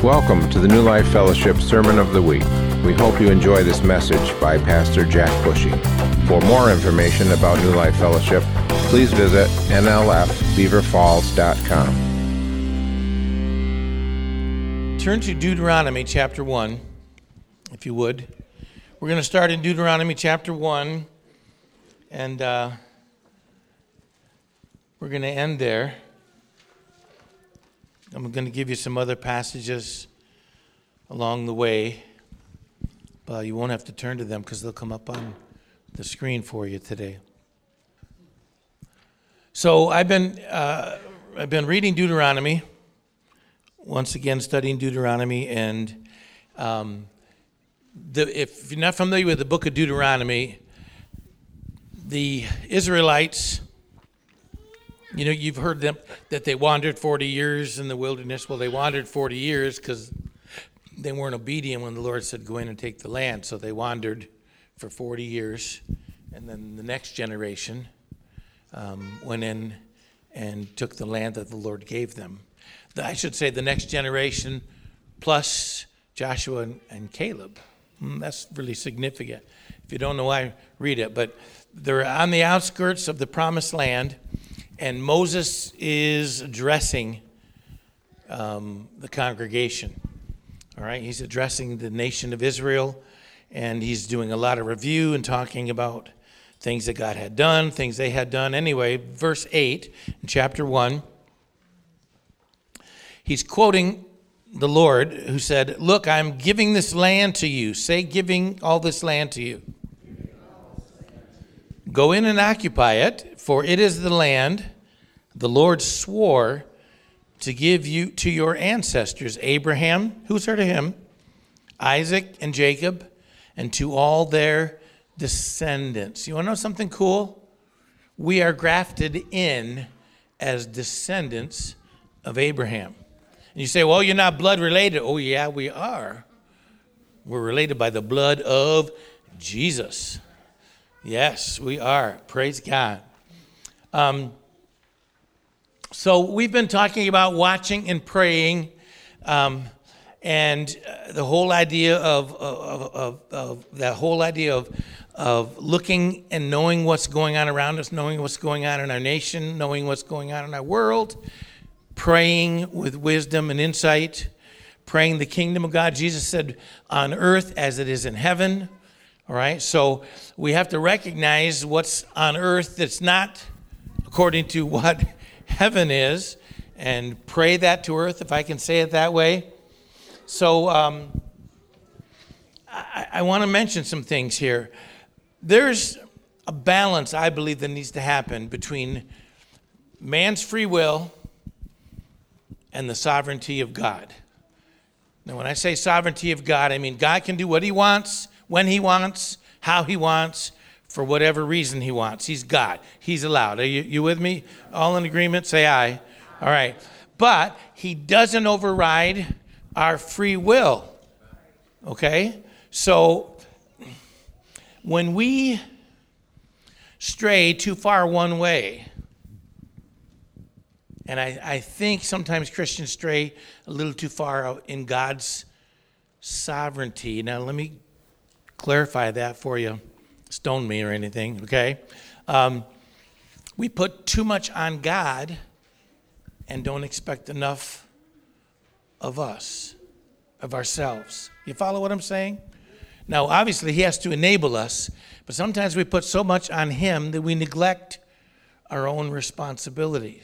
Welcome to the New Life Fellowship Sermon of the Week. We hope you enjoy this message by Pastor Jack Bushy. For more information about New Life Fellowship, please visit nlfbeaverfalls.com. Turn to Deuteronomy chapter 1, if you would. We're going to start in Deuteronomy chapter 1, and we're going to end there. I'm going to give you some other passages along the way, but you won't have to turn to them because they'll come up on the screen for you today. So I've been reading Deuteronomy, once again studying Deuteronomy, and if you're not familiar with the book of Deuteronomy, the Israelites, you know, you've heard them that they wandered 40 years in the wilderness. Well, they wandered 40 years because they weren't obedient when the Lord said, go in and take the land. So they wandered for 40 years. And then the next generation went in and took the land that the Lord gave them. I should say the next generation plus Joshua and Caleb. That's really significant. If you don't know why, read it. But they're on the outskirts of the promised land. And Moses is addressing the congregation. All right, he's addressing the nation of Israel, and he's doing a lot of review and talking about things that God had done, things they had done. Anyway, verse 8 in chapter 1, he's quoting the Lord who said, look, I'm giving this land to you. Say, giving all this land to you. Go in and occupy it, for it is the land the Lord swore to give you to your ancestors, Abraham, who's heard of him, Isaac and Jacob, and to all their descendants. You want to know something cool? We are grafted in as descendants of Abraham. And you say, well, you're not blood related. Oh, yeah, we are. We're related by the blood of Jesus. Yes, we are. Praise God. So we've been talking about watching and praying, and the whole idea of looking and knowing what's going on around us, knowing what's going on in our nation, knowing what's going on in our world, praying with wisdom and insight, praying the kingdom of God. Jesus said, on earth as it is in heaven. All right, so we have to recognize what's on earth that's not according to what heaven is, and pray that to earth, if I can say it that way. So I want to mention some things here. There's a balance, I believe, that needs to happen between man's free will and the sovereignty of God. Now, when I say sovereignty of God, I mean God can do what he wants, when he wants, how he wants, for whatever reason he wants. He's God. He's allowed. Are you with me? All in agreement? Say aye. All right. But he doesn't override our free will. Okay? So when we stray too far one way, and I think sometimes Christians stray a little too far in God's sovereignty. Now, let me clarify that for you. Stone me or anything, okay? We put too much on God and don't expect enough of us, of ourselves. You follow what I'm saying? Now, obviously, he has to enable us, but sometimes we put so much on him that we neglect our own responsibility.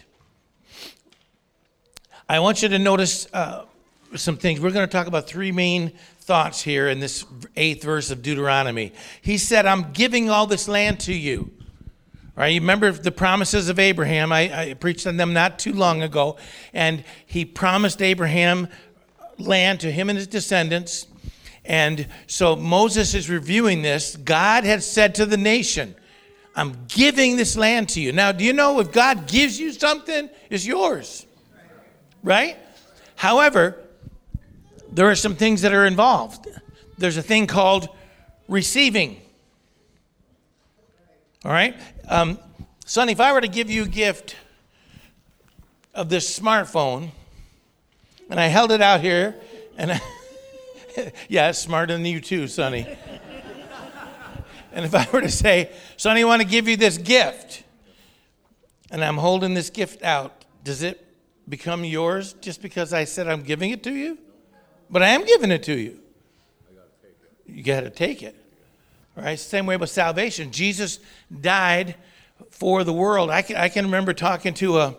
I want you to notice some things. We're going to talk about three main thoughts here in this 8th verse of Deuteronomy. He said, I'm giving all this land to you. All right, you remember the promises of Abraham. I preached on them not too long ago. And he promised Abraham land to him and his descendants. And so Moses is reviewing this. God had said to the nation, I'm giving this land to you. Now, do you know if God gives you something, it's yours? Right? However, there are some things that are involved. There's a thing called receiving. All right? Sonny, if I were to give you a gift of this smartphone, and I held it out here, And yeah, it's smarter than you too, Sonny. And if I were to say, Sonny, I want to give you this gift, and I'm holding this gift out, does it become yours just because I said I'm giving it to you? But I am giving it to you. You got to take it. All right? Same way with salvation. Jesus died for the world. I can remember talking to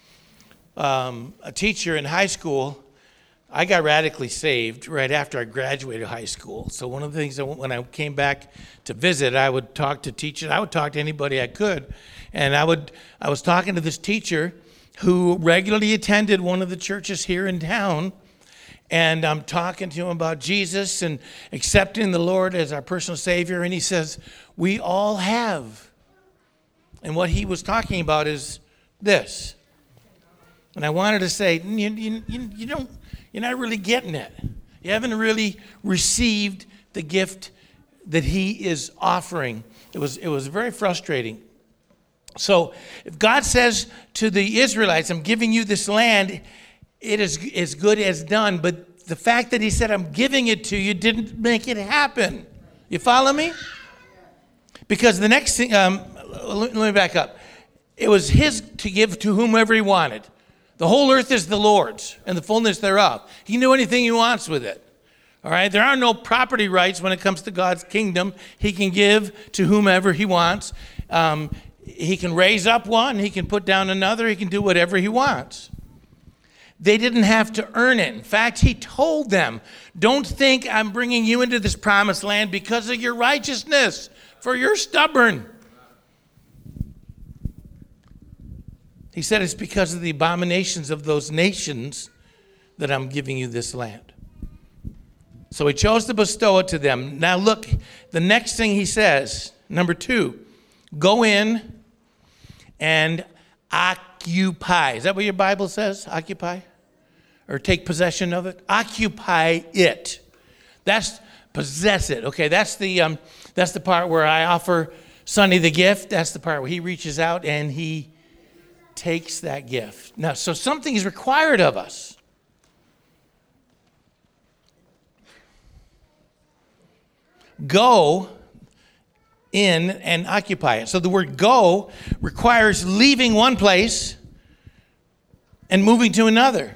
a teacher in high school. I got radically saved right after I graduated high school. So one of the things, when I came back to visit, I would talk to teachers. I would talk to anybody I could. And I was talking to this teacher who regularly attended one of the churches here in town. And I'm talking to him about Jesus and accepting the Lord as our personal Savior. And he says, we all have. And what he was talking about is this. And I wanted to say, you're not really getting it. You haven't really received the gift that he is offering. It was very frustrating. So if God says to the Israelites, I'm giving you this land, it is as good as done. But the fact that he said, I'm giving it to you, didn't make it happen. You follow me? Because the next thing, let me back up. It was his to give to whomever he wanted. The whole earth is the Lord's and the fullness thereof. He can do anything he wants with it. All right? There are no property rights when it comes to God's kingdom. He can give to whomever he wants. He can raise up one. He can put down another. He can do whatever he wants. They didn't have to earn it. In fact, he told them, don't think I'm bringing you into this promised land because of your righteousness, for you're stubborn. He said it's because of the abominations of those nations that I'm giving you this land. So he chose to bestow it to them. Now look, the next thing he says, number 2, go in and occupy. Is that what your Bible says? Occupy? Or take possession of it? Occupy it. That's possess it. Okay, that's the part where I offer Sonny the gift. That's the part where he reaches out and he takes that gift. Now, so something is required of us. Go in and occupy it. So the word go requires leaving one place and moving to another.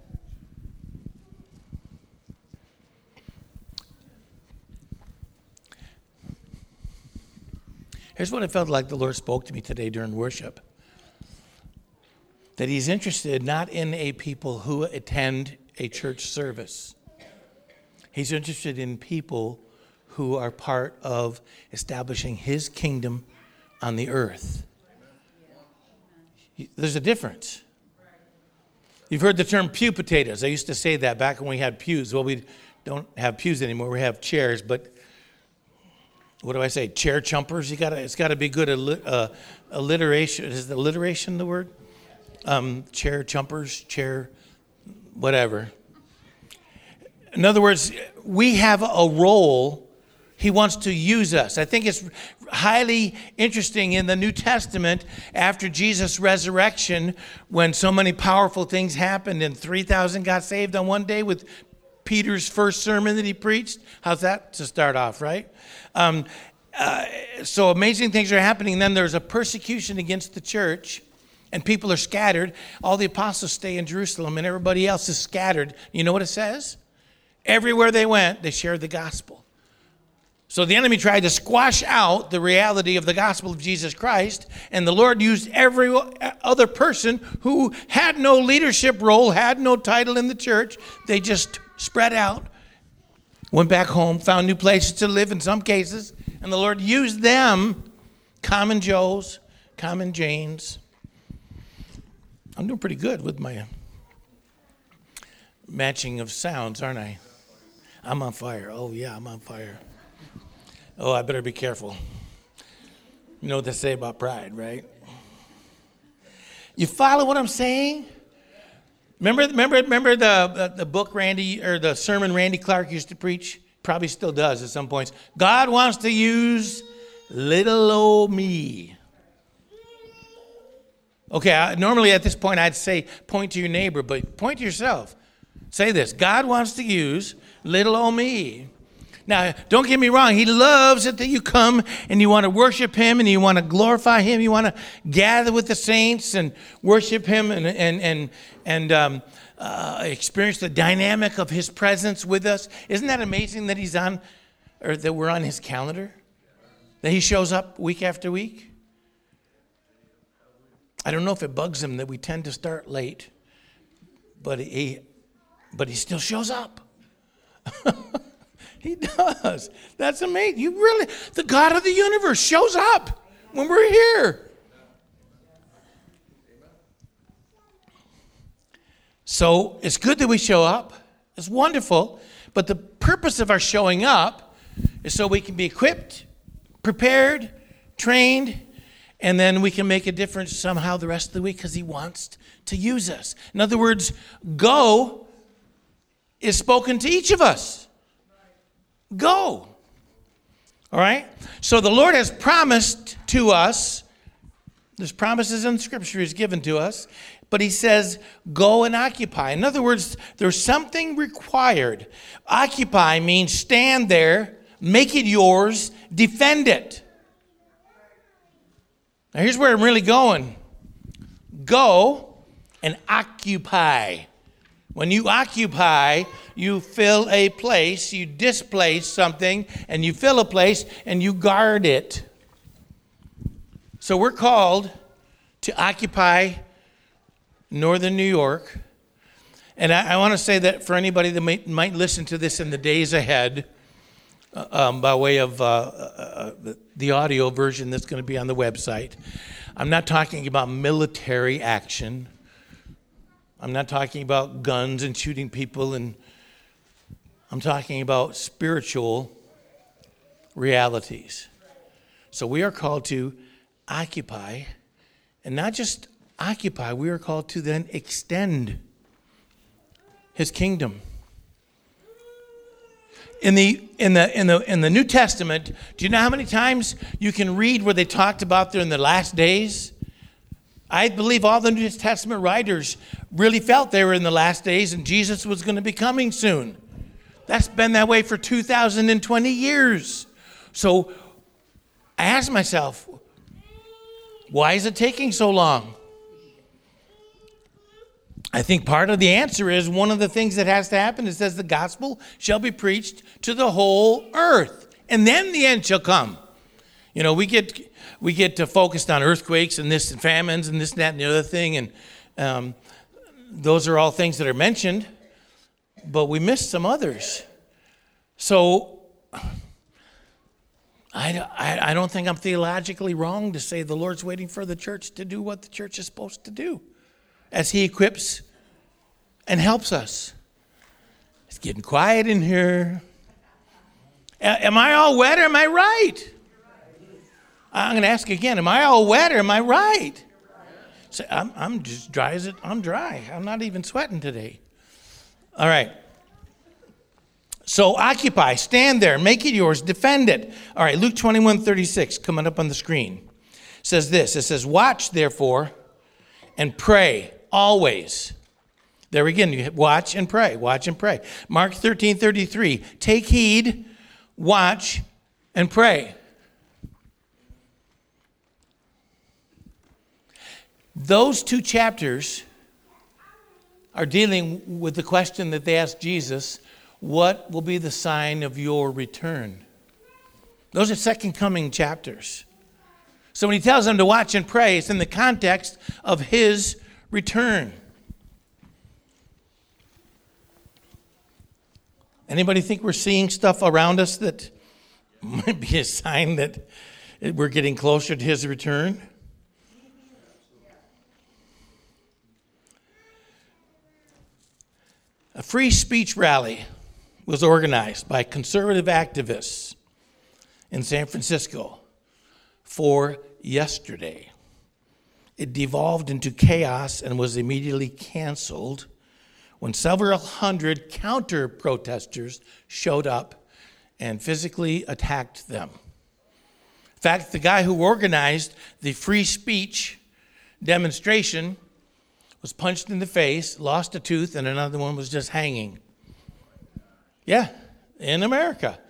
Here's what I felt like the Lord spoke to me today during worship. That he's interested not in a people who attend a church service. He's interested in people who are part of establishing his kingdom on the earth. There's a difference. You've heard the term pew potatoes. I used to say that back when we had pews. Well, we don't have pews anymore. We have chairs, but what do I say? Chair chumpers. It's got to be good alliteration. Is alliteration the word? Chair chumpers, chair, whatever. In other words, we have a role. He wants to use us. I think it's highly interesting in the New Testament after Jesus' resurrection when so many powerful things happened and 3,000 got saved on one day with Peter's first sermon that he preached. How's that to start off, right? So amazing things are happening. Then there's a persecution against the church. And people are scattered. All the apostles stay in Jerusalem and everybody else is scattered. You know what it says? Everywhere they went, they shared the gospel. So the enemy tried to squash out the reality of the gospel of Jesus Christ. And the Lord used every other person who had no leadership role, had no title in the church. They just spread out, went back home, found new places to live in some cases. And the Lord used them, common Joes, common Janes. I'm doing pretty good with my matching of sounds, aren't I? I'm on fire. Oh, yeah, I'm on fire. Oh, I better be careful. You know what they say about pride, right? You follow what I'm saying? Remember the book Randy, or the sermon Randy Clark used to preach? Probably still does at some points. God wants to use little old me. Okay, normally at this point I'd say point to your neighbor, but point to yourself. Say this. God wants to use little old me. Now, don't get me wrong. He loves it that you come and you want to worship him and you want to glorify him. You want to gather with the saints and worship him and experience the dynamic of his presence with us. Isn't that amazing that he's on, or that we're on his calendar? That he shows up week after week? I don't know if it bugs him that we tend to start late, but he still shows up. He does. That's amazing. The God of the universe shows up when we're here. So it's good that we show up. It's wonderful. But the purpose of our showing up is so we can be equipped, prepared, trained, and then we can make a difference somehow the rest of the week because he wants to use us. In other words, go is spoken to each of us. Go. All right? So the Lord has promised to us, there's promises in Scripture he's given to us, but he says, go and occupy. In other words, there's something required. Occupy means stand there, make it yours, defend it. Now here's where I'm really going. Go and occupy. When you occupy, you fill a place, you displace something, and you fill a place, and you guard it. So we're called to occupy northern New York. And I want to say that for anybody that might listen to this in the days ahead, by way of the audio version that's going to be on the website, I'm not talking about military action. I'm not talking about guns and shooting people, and I'm talking about spiritual realities. So we are called to occupy, and not just occupy, we are called to then extend his kingdom. In the New Testament, do you know how many times you can read where they talked about there in the last days? I believe all the New Testament writers really felt they were in the last days and Jesus was going to be coming soon. That's been that way for 2,020 years. So I asked myself, why is it taking so long? I think part of the answer is one of the things that has to happen. It says the gospel shall be preached to the whole earth, and then the end shall come. You know, we get focused on earthquakes and this and famines and this and that and the other thing, and those are all things that are mentioned, but we miss some others. So I don't think I'm theologically wrong to say the Lord's waiting for the church to do what the church is supposed to do as he equips and helps us. It's getting quiet in here. Am I all wet or am I right? I'm going to ask again, am I all wet or am I right? So I'm just dry as it. I'm dry. I'm not even sweating today. All right. So occupy, stand there, make it yours, defend it. All right, Luke 21:36 coming up on the screen says this. It says, watch therefore and pray always. There again, you watch and pray, watch and pray. Mark 13:33, take heed, watch and pray. Those two chapters are dealing with the question that they asked Jesus, what will be the sign of your return? Those are second coming chapters. So when he tells them to watch and pray, it's in the context of his return. Anybody think we're seeing stuff around us that might be a sign that we're getting closer to his return? A free speech rally was organized by conservative activists in San Francisco for yesterday. It devolved into chaos and was immediately canceled when several hundred counter-protesters showed up and physically attacked them. In fact, the guy who organized the free speech demonstration was punched in the face, lost a tooth, and another one was just hanging. Yeah, in America.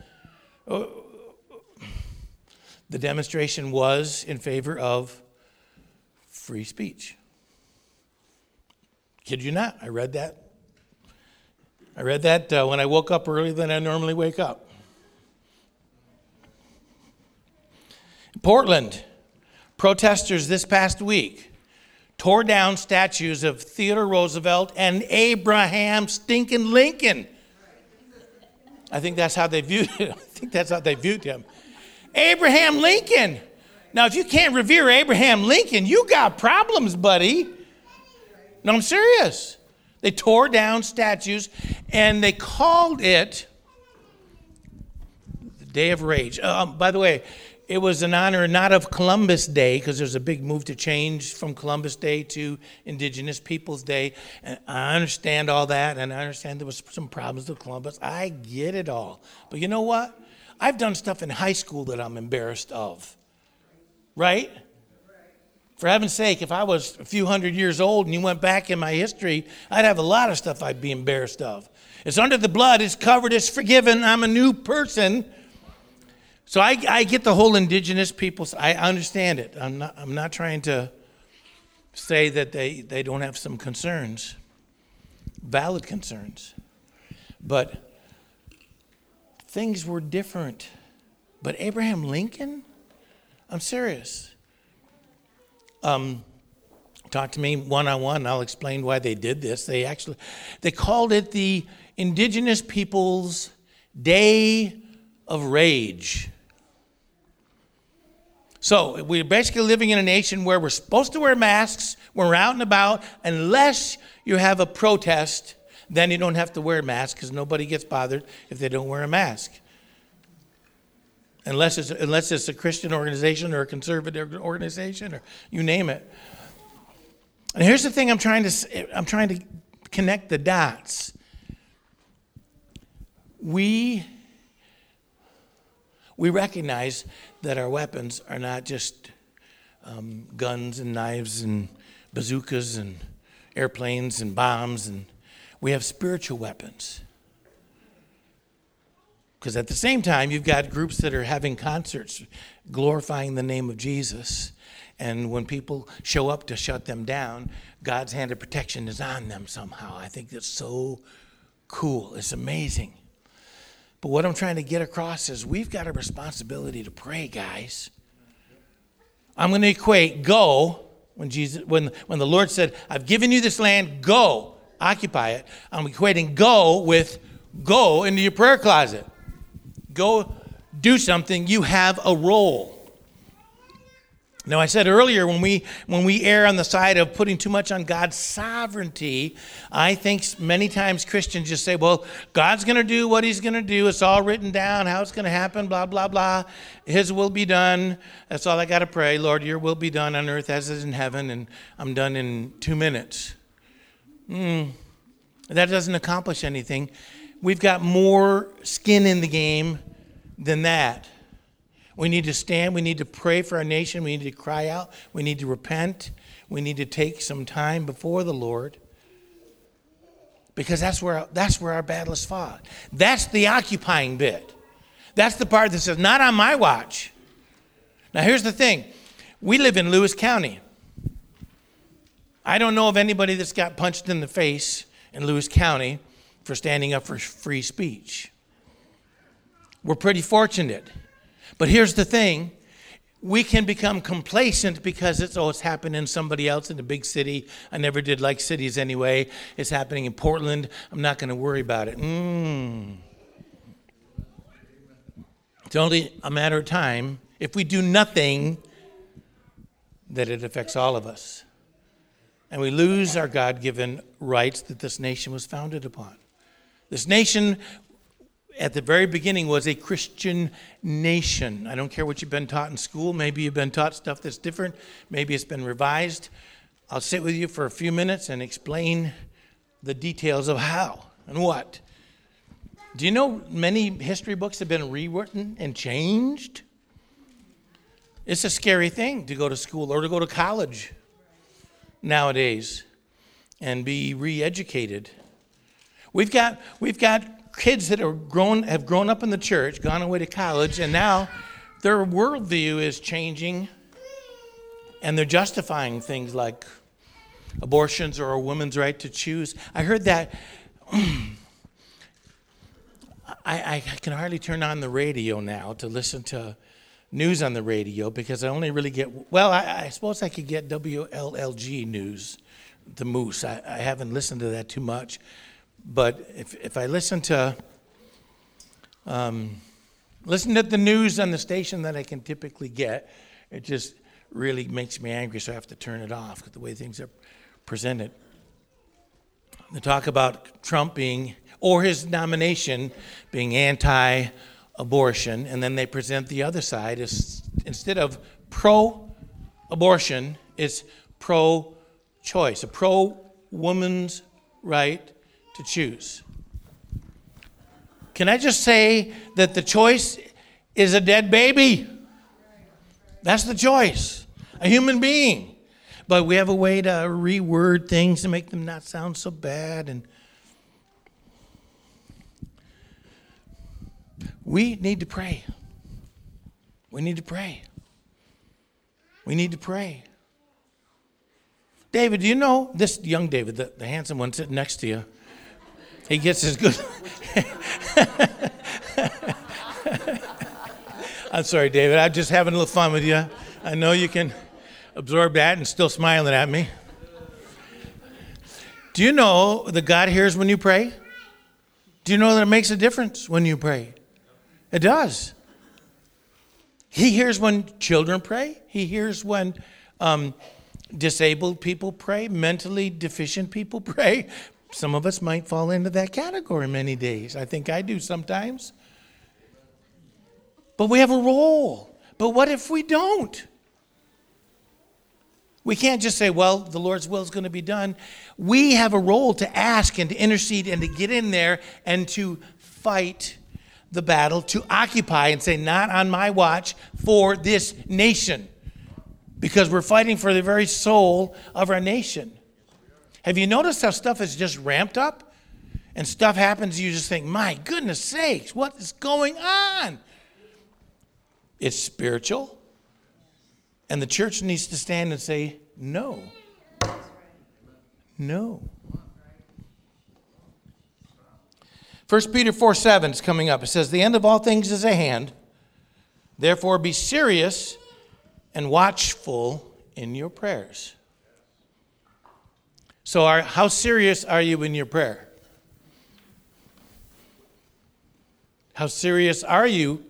The demonstration was in favor of free speech. Kid you not, I read that. When I woke up earlier than I normally wake up. In Portland, protesters this past week tore down statues of Theodore Roosevelt and Abraham stinking Lincoln. I think that's how they viewed him. Abraham Lincoln. Now, if you can't revere Abraham Lincoln, you got problems, buddy. No, I'm serious. They tore down statues, and they called it the Day of Rage. By the way, it was in honor not of Columbus Day, because there's a big move to change from Columbus Day to Indigenous Peoples Day. And I understand all that, and I understand there was some problems with Columbus. I get it all. But you know what? I've done stuff in high school that I'm embarrassed of. Right? For heaven's sake, if I was a few hundred years old and you went back in my history, I'd have a lot of stuff I'd be embarrassed of. It's under the blood, it's covered, it's forgiven, I'm a new person. So I get the whole indigenous people, I understand it. I'm not trying to say that they don't have some concerns, valid concerns. But things were different. But Abraham Lincoln? I'm serious. Talk to me one-on-one. I'll explain why they did this. They called it the Indigenous Peoples' Day of Rage. So we're basically living in a nation where we're supposed to wear masks when we're out and about. Unless you have a protest, then you don't have to wear a mask because nobody gets bothered if they don't wear a mask. Unless it's a Christian organization or a conservative organization or you name it. And here's the thing I'm trying to connect the dots. We recognize that our weapons are not just guns and knives and bazookas and airplanes and bombs, and we have spiritual weapons. Because at the same time, you've got groups that are having concerts glorifying the name of Jesus. And when people show up to shut them down, God's hand of protection is on them somehow. I think that's so cool. It's amazing. But what I'm trying to get across is we've got a responsibility to pray, guys. I'm going to equate go, when the Lord said, I've given you this land, go, occupy it. I'm equating go with go into your prayer closet. Go do something. You have a role. Now, I said earlier, when we err on the side of putting too much on God's sovereignty, I think many times Christians just say, well, God's going to do what he's going to do. It's all written down, how it's going to happen, blah, blah, blah. His will be done. That's all I got to pray. Lord, your will be done on earth as it is in heaven, and I'm done in 2 minutes. That doesn't accomplish anything. We've got more skin in the game than that. We need to stand. We need to pray for our nation. We need to cry out. We need to repent. We need to take some time before the Lord, because that's where our battle is fought. That's the occupying bit. That's the part that says, not on my watch. Now, here's the thing. We live in Lewis County. I don't know of anybody that's got punched in the face in Lewis County for standing up for free speech. We're pretty fortunate. But here's the thing. We can become complacent because it's happening in somebody else in a big city. I never did like cities anyway. It's happening in Portland. I'm not going to worry about it. It's only a matter of time, if we do nothing, that it affects all of us. And we lose our God-given rights that this nation was founded upon. This nation, at the very beginning, was a Christian nation. I don't care what you've been taught in school. Maybe you've been taught stuff that's different. Maybe it's been revised. I'll sit with you for a few minutes and explain the details of how and what. Do you know many history books have been rewritten and changed? It's a scary thing to go to school or to go to college nowadays. and be re-educated. We've got kids that have grown up in the church, gone away to college, and now their worldview is changing, and they're justifying things like abortions or a woman's right to choose. I heard that. I can hardly turn on the radio now to listen to news on the radio because I only really get, well, I suppose I could get WLLG news, the Moose. I haven't listened to that too much. But if I listen to the news on the station that I can typically get, it just really makes me angry, so I have to turn it off because the way things are presented. They talk about Trump being, or his nomination being anti-abortion, and then they present the other side as, instead of pro-abortion, it's pro-choice, a pro-woman's right to choose. Can I just say that the choice is a dead baby? That's the choice, a human being. But we have a way to reword things to make them not sound so bad. And we need to pray. We need to pray. We need to pray. David, do you know this young David, the handsome one sitting next to you? He gets his good. I'm sorry, David. I'm just having a little fun with you. I know you can absorb that and still smiling at me. Do you know that God hears when you pray? Do you know that it makes a difference when you pray? It does. He hears when children pray. He hears when disabled people pray, mentally deficient people pray. Some of us might fall into that category many days. I think I do sometimes. But we have a role. But what if we don't? We can't just say, well, the Lord's will is going to be done. We have a role to ask and to intercede and to get in there and to fight the battle, to occupy and say, not on my watch, for this nation. Because we're fighting for the very soul of our nation. Have you noticed how stuff has just ramped up? And stuff happens, you just think, my goodness sakes, what is going on? It's spiritual. And the church needs to stand and say, no. No. 1 Peter 4:7 is coming up. It says, the end of all things is at hand. Therefore be serious and watchful in your prayers. So how serious are you in your prayer? How serious are you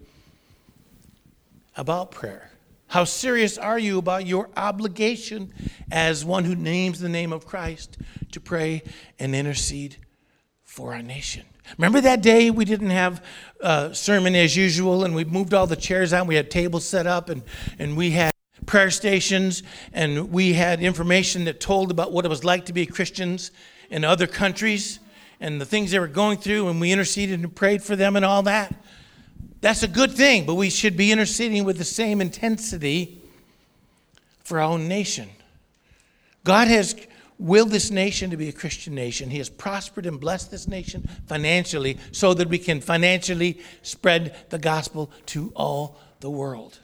about prayer? How serious are you about your obligation as one who names the name of Christ to pray and intercede for our nation? Remember that day we didn't have a sermon as usual, and we moved all the chairs out, and we had tables set up, and we had prayer stations, and we had information that told about what it was like to be Christians in other countries and the things they were going through, and we interceded and prayed for them and all that. That's a good thing, but we should be interceding with the same intensity for our own nation. God has willed this nation to be a Christian nation. He has prospered and blessed this nation financially so that we can financially spread the gospel to all the world.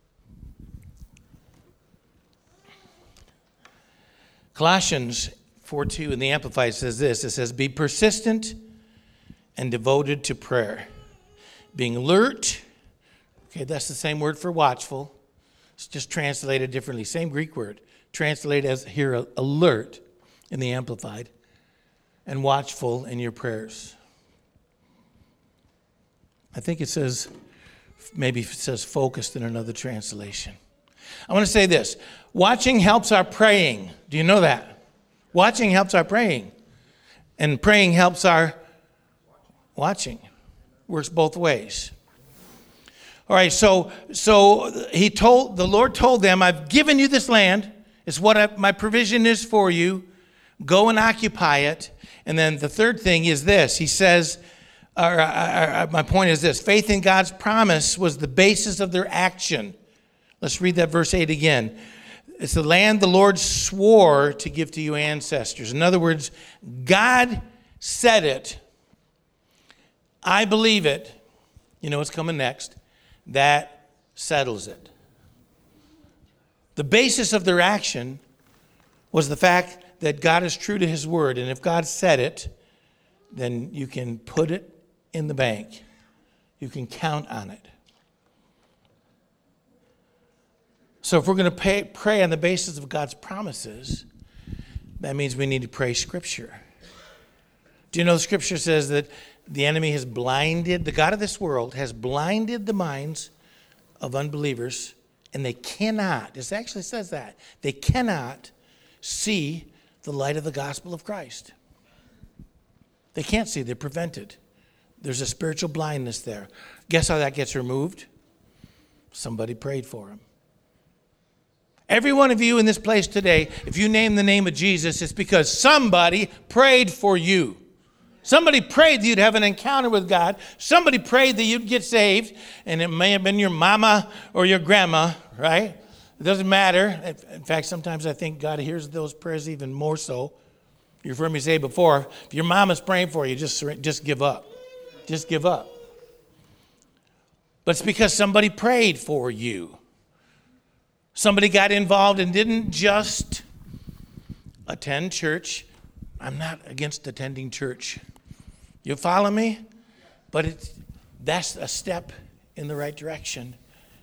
Colossians 4:2 in the Amplified says this. It says, be persistent and devoted to prayer. Being alert, okay, that's the same word for watchful. It's just translated differently. Same Greek word. Translated as here, alert in the Amplified. And watchful in your prayers. I think it says, maybe it says focused in another translation. I want to say this. Watching helps our praying. Do you know that? Watching helps our praying. And praying helps our watching. Works both ways. All right, so the Lord told them, I've given you this land. It's what my provision is for you. Go and occupy it. And then the third thing is this. He says, my point is this. Faith in God's promise was the basis of their action. Let's read that verse 8 again. It's the land the Lord swore to give to you ancestors. In other words, God said it. I believe it. You know what's coming next? That settles it. The basis of their action was the fact that God is true to his word. And if God said it, then you can put it in the bank. You can count on it. So if we're going to pray on the basis of God's promises, that means we need to pray Scripture. Do you know the Scripture says that the enemy has blinded, the God of this world has blinded the minds of unbelievers, and they cannot, it actually says that, they cannot see the light of the gospel of Christ. They can't see, they're prevented. There's a spiritual blindness there. Guess how that gets removed? Somebody prayed for him. Every one of you in this place today, if you name the name of Jesus, it's because somebody prayed for you. Somebody prayed that you'd have an encounter with God. Somebody prayed that you'd get saved. And it may have been your mama or your grandma, right? It doesn't matter. In fact, sometimes I think God hears those prayers even more so. You've heard me say before, if your mama's praying for you, just give up. Just give up. But it's because somebody prayed for you. Somebody got involved and didn't just attend church. I'm not against attending church. You follow me? But that's a step in the right direction.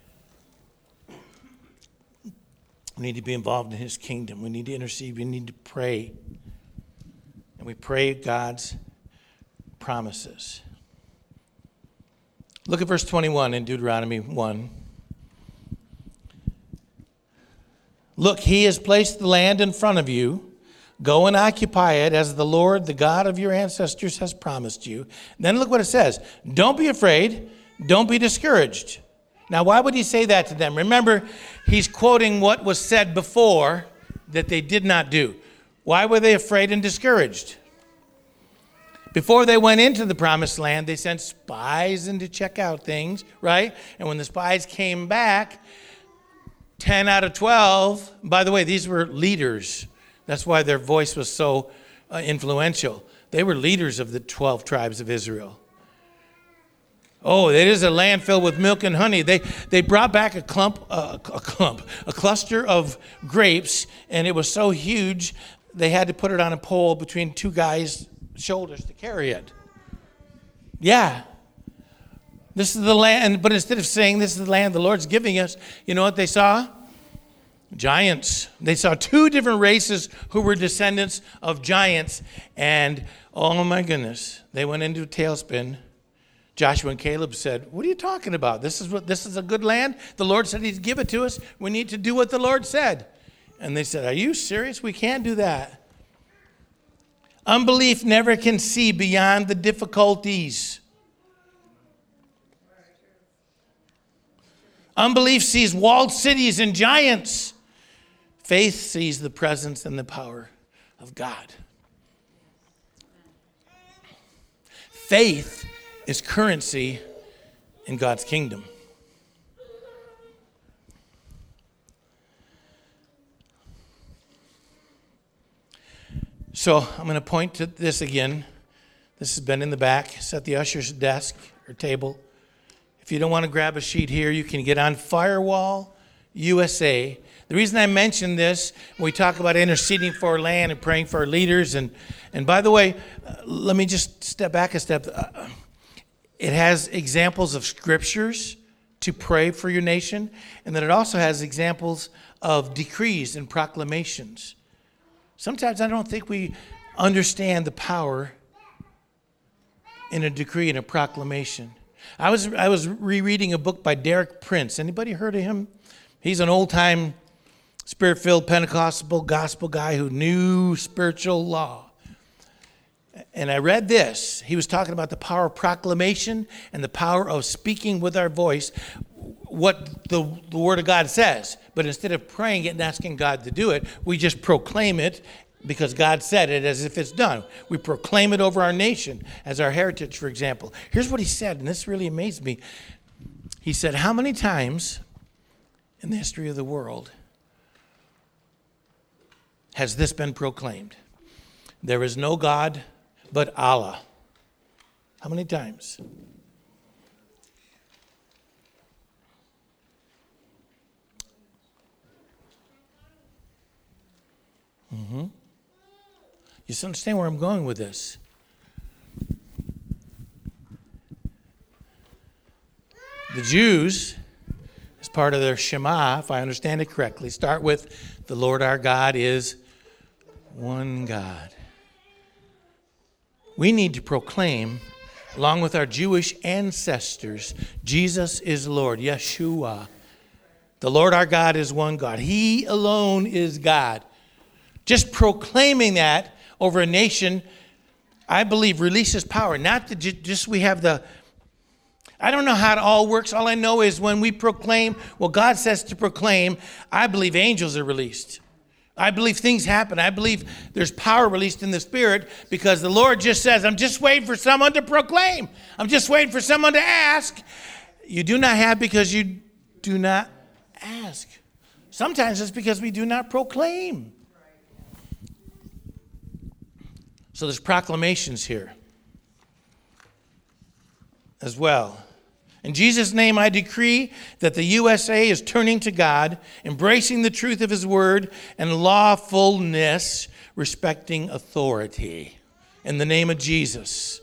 We need to be involved in his kingdom. We need to intercede. We need to pray. And we pray God's promises. Look at verse 21 in Deuteronomy 1. Look, he has placed the land in front of you. Go and occupy it as the Lord, the God of your ancestors, has promised you. Then look what it says. Don't be afraid. Don't be discouraged. Now, why would he say that to them? Remember, he's quoting what was said before that they did not do. Why were they afraid and discouraged? Before they went into the promised land, they sent spies in to check out things, right? And when the spies came back, 10 out of 12, by the way, these were leaders. That's why their voice was so influential. They were leaders of the 12 tribes of Israel. Oh, it is a land filled with milk and honey. They brought back a cluster of grapes, and it was so huge, they had to put it on a pole between two guys' shoulders to carry it. Yeah. This is the land, but instead of saying this is the land the Lord's giving us, you know what they saw? Giants. They saw two different races who were descendants of giants, and oh my goodness, they went into a tailspin. Joshua and Caleb said, what are you talking about? This is a good land. The Lord said he'd give it to us. We need to do what the Lord said. And they said, are you serious? We can't do that. Unbelief never can see beyond the difficulties. Unbelief sees walled cities and giants. Faith sees the presence and the power of God. Faith is currency in God's kingdom. So I'm going to point to this again. This has been in the back. It's at the usher's desk or table. If you don't want to grab a sheet here, you can get on Firewall USA. The reason I mention this, when we talk about interceding for our land and praying for our leaders, and by the way, let me just step back a step. It has examples of scriptures to pray for your nation, and then it also has examples of decrees and proclamations. Sometimes I don't think we understand the power in a decree and a proclamation. I was rereading a book by Derek Prince. Anybody heard of him? He's an old-time Spirit-filled Pentecostal gospel guy who knew spiritual law. And I read this. He was talking about the power of proclamation and the power of speaking with our voice what the Word of God says. But instead of praying it and asking God to do it, we just proclaim it because God said it as if it's done. We proclaim it over our nation as our heritage, for example. Here's what he said, and this really amazed me. He said, how many times in the history of the world has this been proclaimed: there is no God but Allah. How many times? You understand where I'm going with this? The Jews, as part of their Shema, if I understand it correctly, start with the Lord our God is one God. We need to proclaim, along with our Jewish ancestors, Jesus is Lord, Yeshua. The Lord our God is one God. He alone is God. Just proclaiming that over a nation, I believe, releases power. Not that just we have the... I don't know how it all works. All I know is when we proclaim what God says to proclaim, I believe angels are released. I believe things happen. I believe there's power released in the Spirit because the Lord just says, I'm just waiting for someone to proclaim. I'm just waiting for someone to ask. You do not have because you do not ask. Sometimes it's because we do not proclaim. So there's proclamations here as well. In Jesus' name, I decree that the USA is turning to God, embracing the truth of His word and lawfulness, respecting authority. In the name of Jesus.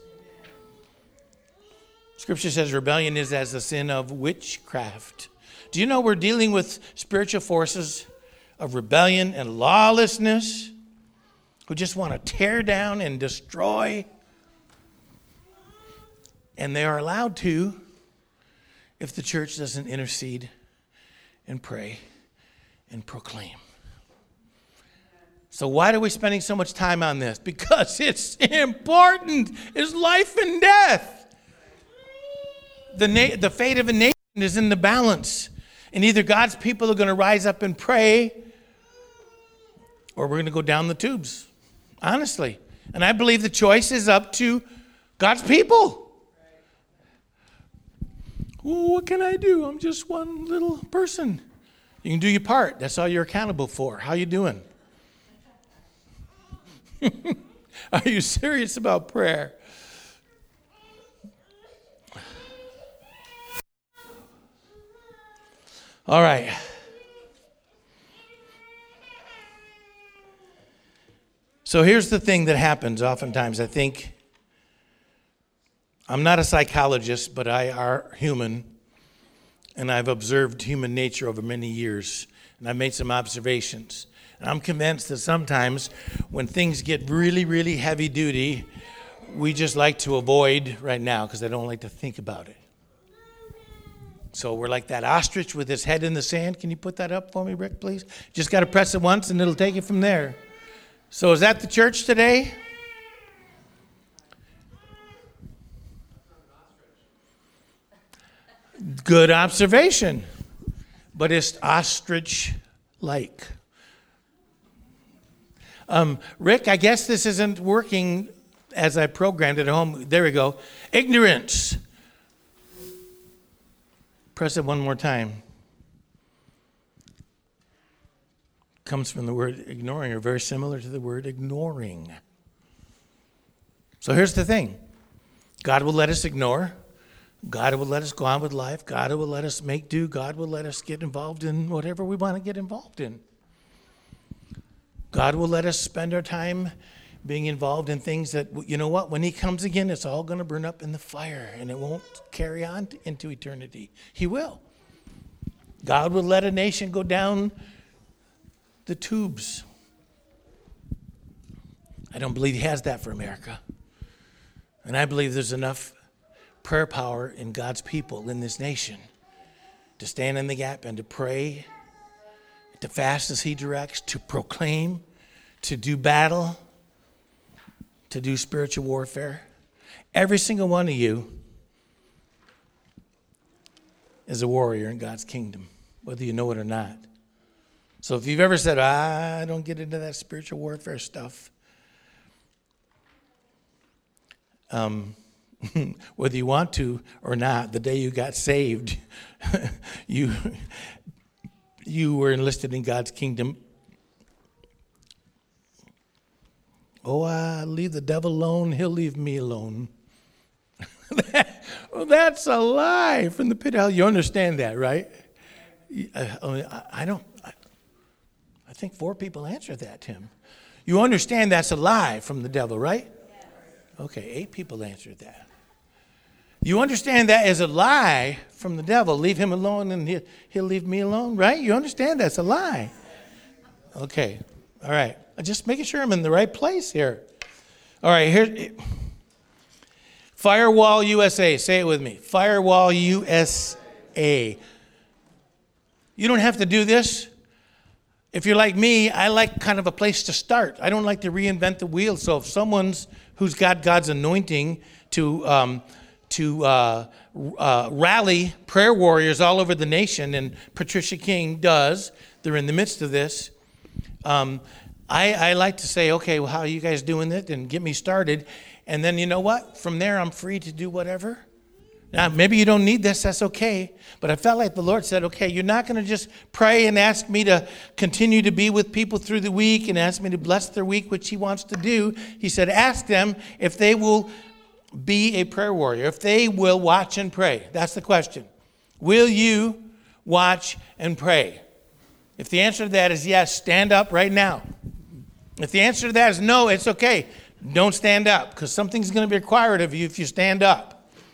Scripture says rebellion is as the sin of witchcraft. Do you know we're dealing with spiritual forces of rebellion and lawlessness who just want to tear down and destroy? And they are allowed to if the church doesn't intercede and pray and proclaim. So why are we spending so much time on this? Because it's important. It's life and death. The fate of a nation is in the balance. And either God's people are going to rise up and pray, or we're going to go down the tubes. Honestly. And I believe the choice is up to God's people. Oh, what can I do? I'm just one little person. You can do your part. That's all you're accountable for. How you doing? Are you serious about prayer? All right. So here's the thing that happens oftentimes. I think, I'm not a psychologist, but I are human, and I've observed human nature over many years, and I've made some observations. And I'm convinced that sometimes when things get really, really heavy duty, we just like to avoid right now because I don't like to think about it. So we're like that ostrich with his head in the sand. Can you put that up for me, Rick, please? Just got to press it once and it'll take it from there. So is that the church today? Good observation. But it's ostrich-like. Rick, I guess this isn't working as I programmed it at home. There we go. Ignorance. Press it one more time. Comes from the word ignoring, or very similar to the word ignoring. So here's the thing. God will let us ignore. God will let us go on with life. God will let us make do. God will let us get involved in whatever we want to get involved in. God will let us spend our time being involved in things that, you know what, when He comes again, it's all going to burn up in the fire and it won't carry on into eternity. He will. God will let a nation go down the tubes. I don't believe He has that for America. And I believe there's enough prayer power in God's people in this nation to stand in the gap and to pray, to fast as He directs, to proclaim, to do battle, to do spiritual warfare. Every single one of you is a warrior in God's kingdom, whether you know it or not. So if you've ever said, I don't get into that spiritual warfare stuff, whether you want to or not, the day you got saved, you were enlisted in God's kingdom Oh, I leave the devil alone, he'll leave me alone. That's a lie from the pit of hell. You understand that, right? I think 4 people answered that, Tim. You understand that's a lie from the devil, right? Okay, 8 people answered that. You understand that is a lie from the devil. Leave him alone and he'll leave me alone, right? You understand that's a lie. Okay, all right. Just making sure I'm in the right place here. All right, here. Firewall USA. Say it with me. Firewall USA. You don't have to do this. If you're like me, I like kind of a place to start. I don't like to reinvent the wheel. So if someone's who's got God's anointing to rally prayer warriors all over the nation, and Patricia King does, they're in the midst of this. I like to say, okay, well, how are you guys doing it? And get me started. And then you know what? From there, I'm free to do whatever. Now, maybe you don't need this. That's okay. But I felt like the Lord said, okay, you're not going to just pray and ask me to continue to be with people through the week and ask me to bless their week, which he wants to do. He said, ask them if they will be a prayer warrior, if they will watch and pray. That's the question. Will you watch and pray? If the answer to that is yes, stand up right now. If the answer to that is no, it's okay. Don't stand up, because something's going to be required of you if you stand up.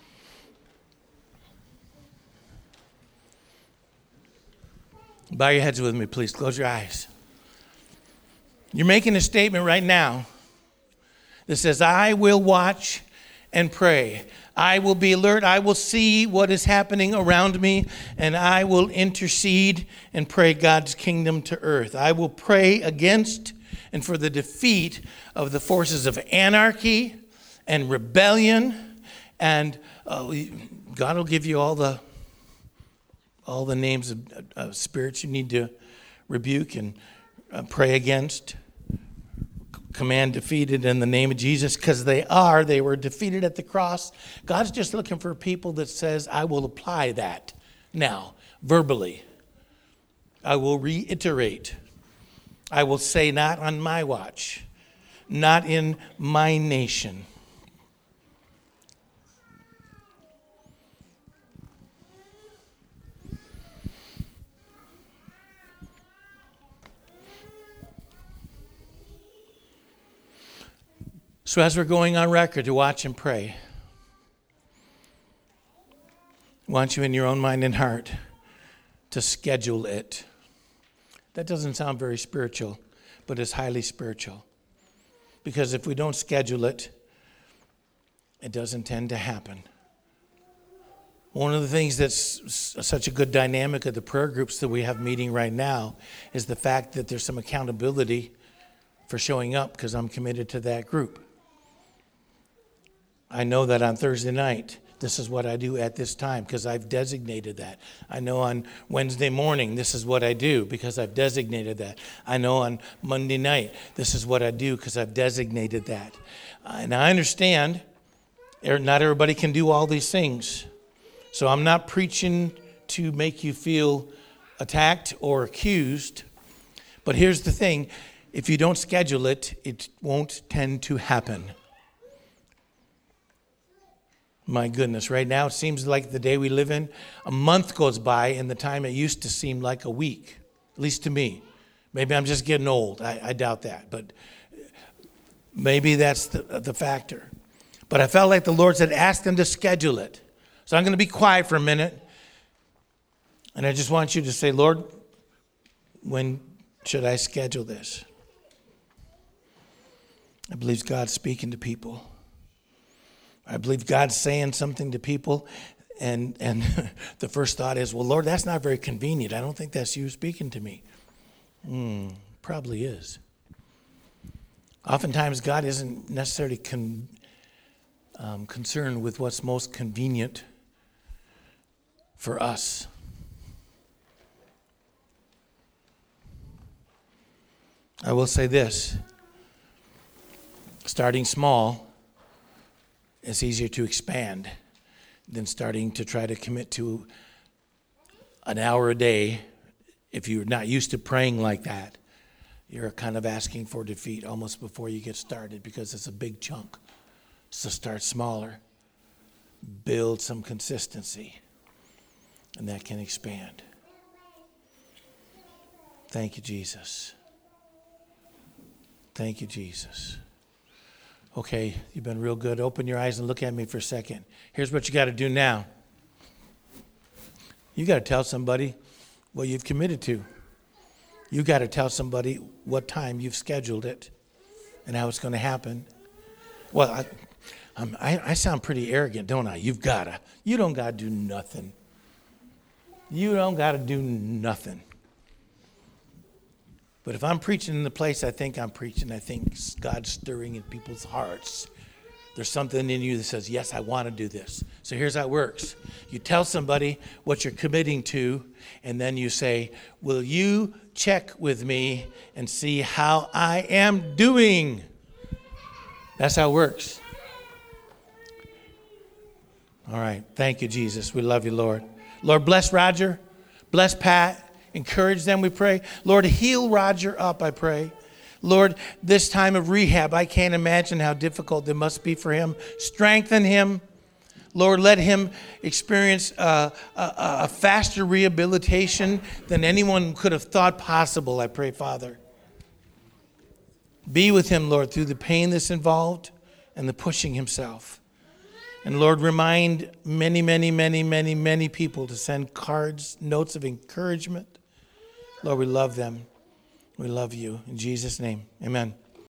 Bow your heads with me, please. Close your eyes. You're making a statement right now that says, I will watch and pray. I will be alert. I will see what is happening around me, and I will intercede and pray God's kingdom to earth. I will pray against and for the defeat of the forces of anarchy and rebellion. And God will give you all the names of spirits you need to rebuke and pray against. Command defeated in the name of Jesus, because they were defeated at the cross. God's just looking for people that says, I will apply that now, verbally. I will reiterate. I will say, not on my watch, not in my nation. So as we're going on record to watch and pray, I want you in your own mind and heart to schedule it. That doesn't sound very spiritual, but it's highly spiritual. Because if we don't schedule it, it doesn't tend to happen. One of the things that's such a good dynamic of the prayer groups that we have meeting right now is the fact that there's some accountability for showing up, because I'm committed to that group. I know that on Thursday night, this is what I do at this time, because I've designated that. I know on Wednesday morning, this is what I do, because I've designated that. I know on Monday night, this is what I do, because I've designated that. And I understand not everybody can do all these things. So I'm not preaching to make you feel attacked or accused. But here's the thing. If you don't schedule it, it won't tend to happen. My goodness, right now it seems like the day we live in, a month goes by in the time it used to seem like a week, at least to me. Maybe I'm just getting old. I doubt that, but maybe that's the factor. But I felt like the Lord said, ask them to schedule it. So I'm going to be quiet for a minute, and I just want you to say, Lord, when should I schedule this? I believe God's speaking to people. I believe God's saying something to people, and the first thought is, well, Lord, that's not very convenient. I don't think that's you speaking to me. Probably is. Oftentimes, God isn't necessarily concerned with what's most convenient for us. I will say this. Starting small, it's easier to expand than starting to try to commit to an hour a day. If you're not used to praying like that, you're kind of asking for defeat almost before you get started because it's a big chunk. So start smaller, build some consistency, and that can expand. Thank you, Jesus. Thank you, Jesus. Okay, you've been real good. Open your eyes and look at me for a second. Here's what you got to do now. You got to tell somebody what you've committed to. You got to tell somebody what time you've scheduled it and how it's going to happen. Well, I sound pretty arrogant, don't I? You don't got to do nothing. You don't got to do nothing. But if I'm preaching in the place I think I'm preaching, I think God's stirring in people's hearts. There's something in you that says, yes, I want to do this. So here's how it works. You tell somebody what you're committing to, and then you say, will you check with me and see how I am doing? That's how it works. All right. Thank you, Jesus. We love you, Lord. Lord, bless Roger. Bless Pat. Encourage them, we pray. Lord, heal Roger up, I pray. Lord, this time of rehab, I can't imagine how difficult it must be for him. Strengthen him. Lord, let him experience a faster rehabilitation than anyone could have thought possible, I pray, Father. Be with him, Lord, through the pain that's involved and the pushing himself. And Lord, remind many people to send cards, notes of encouragement. Lord, we love them. We love you. In Jesus' name, amen.